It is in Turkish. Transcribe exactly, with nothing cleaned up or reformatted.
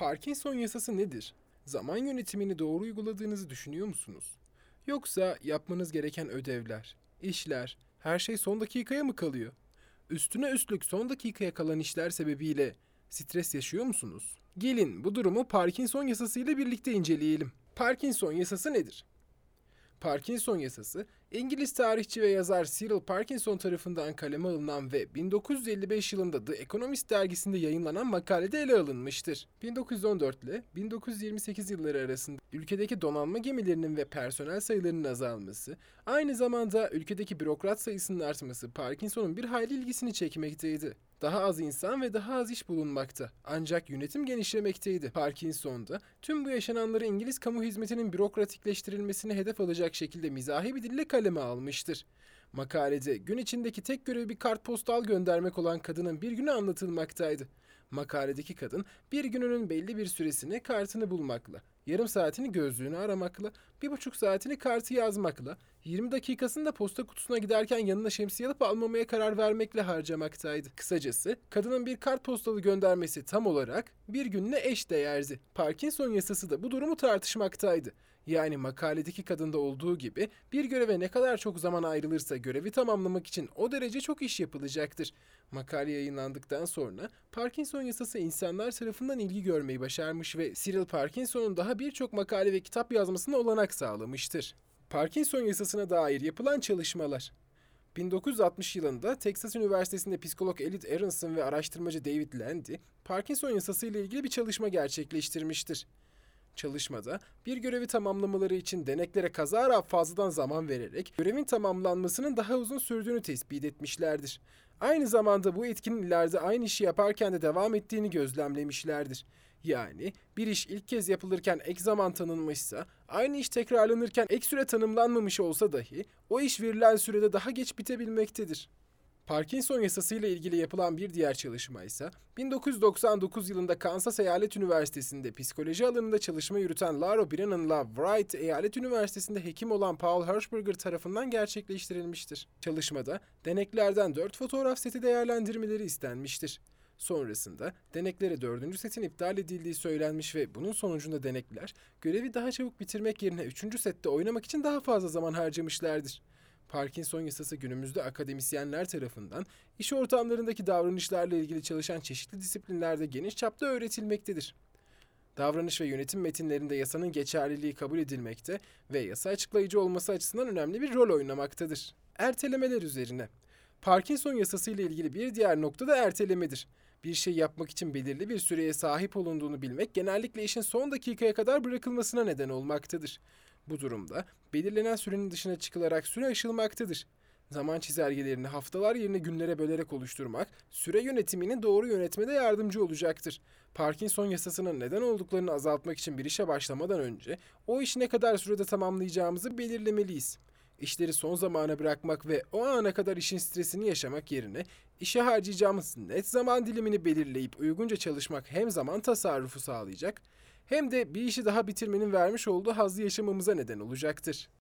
Parkinson yasası nedir? Zaman yönetimini doğru uyguladığınızı düşünüyor musunuz? Yoksa yapmanız gereken ödevler, işler, her şey son dakikaya mı kalıyor? Üstüne üstlük son dakikaya kalan işler sebebiyle stres yaşıyor musunuz? Gelin bu durumu Parkinson yasası ile birlikte inceleyelim. Parkinson yasası nedir? Parkinson yasası, İngiliz tarihçi ve yazar Cyril Parkinson tarafından kaleme alınan ve bin dokuz yüz elli beş yılında The Economist dergisinde yayınlanan makalede ele alınmıştır. bin dokuz yüz on dört ile bin dokuz yüz yirmi sekiz yılları arasında ülkedeki donanma gemilerinin ve personel sayılarının azalması, aynı zamanda ülkedeki bürokrat sayısının artması Parkinson'un bir hayli ilgisini çekmekteydi. Daha az insan ve daha az iş bulunmakta. Ancak yönetim genişlemekteydi. Parkinson'da tüm bu yaşananları İngiliz kamu hizmetinin bürokratikleştirilmesini hedef alacak şekilde mizahi bir dille kaleme almıştır. Makalede gün içindeki tek görevi bir kartpostal göndermek olan kadının bir günü anlatılmaktaydı. Makaledeki kadın bir gününün belli bir süresini kartını bulmakla, yarım saatini gözlüğünü aramakla, bir buçuk saatini kartı yazmakla, yirmi dakikasını da posta kutusuna giderken yanına şemsiye alıp almamaya karar vermekle harcamaktaydı. Kısacası kadının bir kartpostalı göndermesi tam olarak bir gününe eş değerdi. Parkinson yasası da bu durumu tartışmaktaydı. Yani makaledeki kadında olduğu gibi bir göreve ne kadar çok zaman ayrılırsa görevi tamamlamak için o derece çok iş yapılacaktır. Makale yayınlandıktan sonra Parkinson yasası insanlar tarafından ilgi görmeyi başarmış ve Cyril Parkinson'un daha birçok makale ve kitap yazmasına olanak sağlamıştır. Parkinson yasasına dair yapılan çalışmalar. bin dokuz yüz altmış yılında Texas Üniversitesi'nde psikolog Elliot Aronson ve araştırmacı David Landy, Parkinson yasası ile ilgili bir çalışma gerçekleştirmiştir. Çalışmada bir görevi tamamlamaları için deneklere kazara fazladan zaman vererek görevin tamamlanmasının daha uzun sürdüğünü tespit etmişlerdir. Aynı zamanda bu etkinin ileride aynı işi yaparken de devam ettiğini gözlemlemişlerdir. Yani bir iş ilk kez yapılırken ek zaman tanınmışsa, aynı iş tekrarlanırken ek süre tanımlanmamış olsa dahi o iş verilen sürede daha geç bitebilmektedir. Parkinson yasası ile ilgili yapılan bir diğer çalışma ise bin dokuz yüz doksan dokuz yılında Kansas Eyalet Üniversitesi'nde psikoloji alanında çalışma yürüten Laura Brennan'la Wright Eyalet Üniversitesi'nde hekim olan Paul Hirschberger tarafından gerçekleştirilmiştir. Çalışmada deneklerden dört fotoğraf seti değerlendirmeleri istenmiştir. Sonrasında deneklere dördüncü setin iptal edildiği söylenmiş ve bunun sonucunda denekler görevi daha çabuk bitirmek yerine üçüncü sette oynamak için daha fazla zaman harcamışlardır. Parkinson yasası günümüzde akademisyenler tarafından iş ortamlarındaki davranışlarla ilgili çalışan çeşitli disiplinlerde geniş çapta öğretilmektedir. Davranış ve yönetim metinlerinde yasanın geçerliliği kabul edilmekte ve yasa açıklayıcı olması açısından önemli bir rol oynamaktadır. Ertelemeler üzerine. Parkinson yasası ile ilgili bir diğer nokta da ertelemedir. Bir şey yapmak için belirli bir süreye sahip olunduğunu bilmek genellikle işin son dakikaya kadar bırakılmasına neden olmaktadır. Bu durumda belirlenen sürenin dışına çıkılarak süre aşılmaktadır. Zaman çizelgelerini haftalar yerine günlere bölerek oluşturmak, süre yönetimini doğru yönetmede yardımcı olacaktır. Parkinson yasasının neden olduklarını azaltmak için bir işe başlamadan önce o işi ne kadar sürede tamamlayacağımızı belirlemeliyiz. İşleri son zamana bırakmak ve o ana kadar işin stresini yaşamak yerine işe harcayacağımız net zaman dilimini belirleyip uygunca çalışmak hem zaman tasarrufu sağlayacak hem de bir işi daha bitirmenin vermiş olduğu hazzı yaşamamıza neden olacaktır.